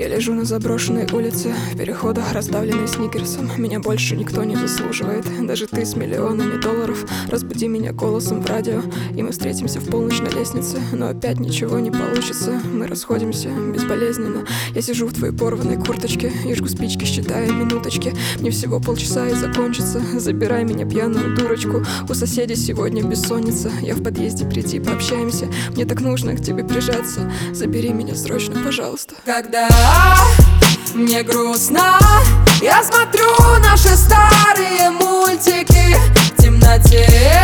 лежу на заброшенной улице, в переходах, раздавленной сникерсом. Меня больше никто не заслуживает, даже ты с миллионами долларов. Разбуди меня голосом в радио, и мы встретимся в полночь на лестнице. Но опять ничего не получится, мы расходимся безболезненно. Я сижу в твоей порванной курточке и жгу спички, считая минуточки. Мне всего полчаса и закончится, забирай меня, пьяную дурочку. У соседей сегодня бессонница, я в подъезде, приди, пообщаемся. Мне так нужно к тебе прижаться, забери меня срочно, пожалуйста. Когда мне грустно, я смотрю наши старые мультики в темноте,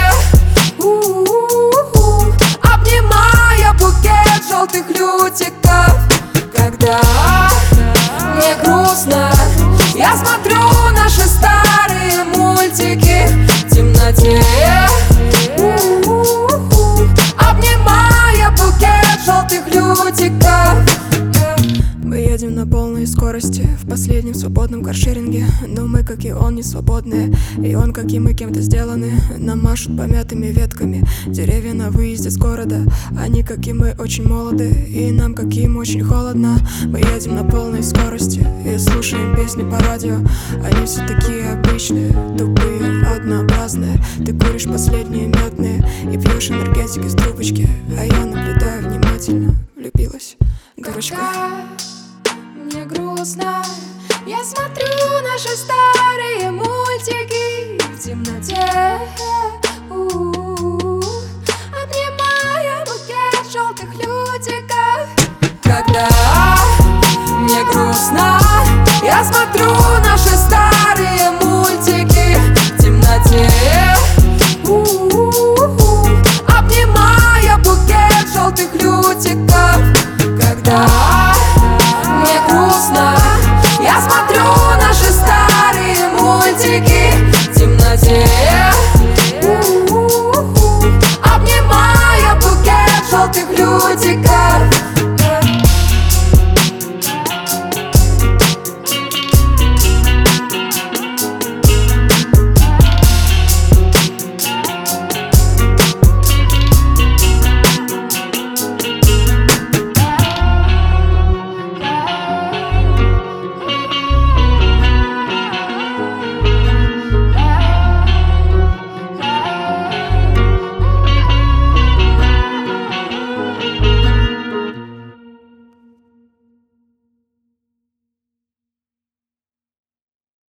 обнимая букет желтых лютиков. Когда мне грустно, я смотрю наши старые мультики в темноте, обнимая букет желтых лютиков. Мы едем на полной скорости в последнем свободном каршеринге, но мы, как и он, не свободные, и он, как и мы, кем-то сделаны. Нам машут помятыми ветками деревья на выезде с города. Они, как и мы, очень молоды, и нам, как и им, очень холодно. Мы едем на полной скорости и слушаем песни по радио. Они все такие обычные, тупые, однообразные. Ты куришь последние мятные и пьешь энергетик из трубочки, а я наблюдаю внимательно, влюбилась, дурочка. Мне грустно, я смотрю наши старые мультики в темноте, обнимая букет желтых лютиков. Когда мне грустно, я смотрю наши